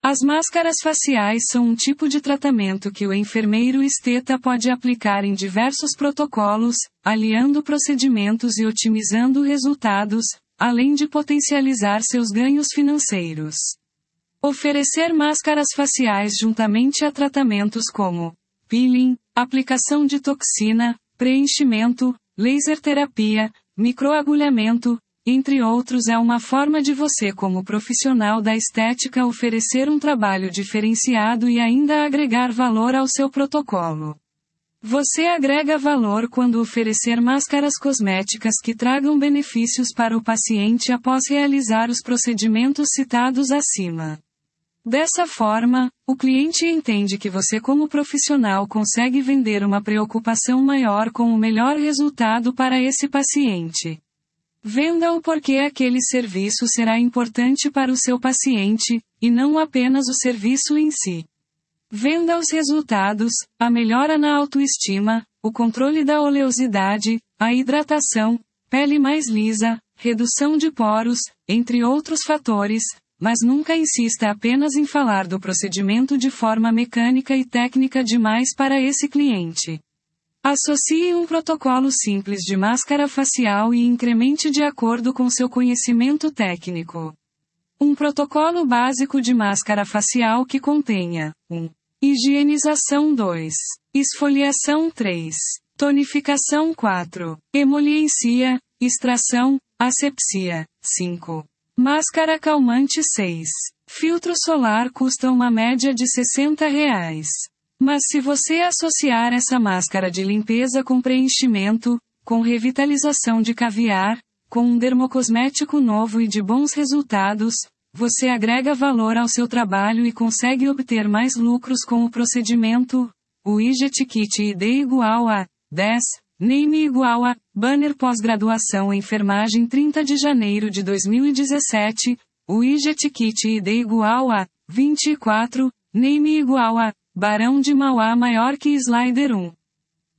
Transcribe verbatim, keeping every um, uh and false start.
As máscaras faciais são um tipo de tratamento que o enfermeiro esteta pode aplicar em diversos protocolos, aliando procedimentos e otimizando resultados, além de potencializar seus ganhos financeiros. Oferecer máscaras faciais juntamente a tratamentos como peeling, aplicação de toxina, preenchimento, laser terapia, microagulhamento, entre outros, é uma forma de você, como profissional da estética, oferecer um trabalho diferenciado e ainda agregar valor ao seu protocolo. Você agrega valor quando oferecer máscaras cosméticas que tragam benefícios para o paciente após realizar os procedimentos citados acima. Dessa forma, o cliente entende que você, como profissional, consegue vender uma preocupação maior com o melhor resultado para esse paciente. Venda o porquê aquele serviço será importante para o seu paciente, e não apenas o serviço em si. Venda os resultados, a melhora na autoestima, o controle da oleosidade, a hidratação, pele mais lisa, redução de poros, entre outros fatores, mas nunca insista apenas em falar do procedimento de forma mecânica e técnica demais para esse cliente. Associe um protocolo simples de máscara facial e incremente de acordo com seu conhecimento técnico. Um protocolo básico de máscara facial que contenha um. Higienização dois. Esfoliação três. Tonificação quatro. Emoliência, extração, asepsia cinco. Máscara calmante seis. Filtro solar custa uma média de sessenta reais. Mas se você associar essa máscara de limpeza com preenchimento, com revitalização de caviar, com um dermocosmético novo e de bons resultados, você agrega valor ao seu trabalho e consegue obter mais lucros com o procedimento. O Widget Kit I D igual a dez, Name igual a banner pós-graduação enfermagem trinta de janeiro de dois mil e dezessete, o Widget Kit I D igual a vinte e quatro, Name igual a Barão de Mauá maior que Slider um.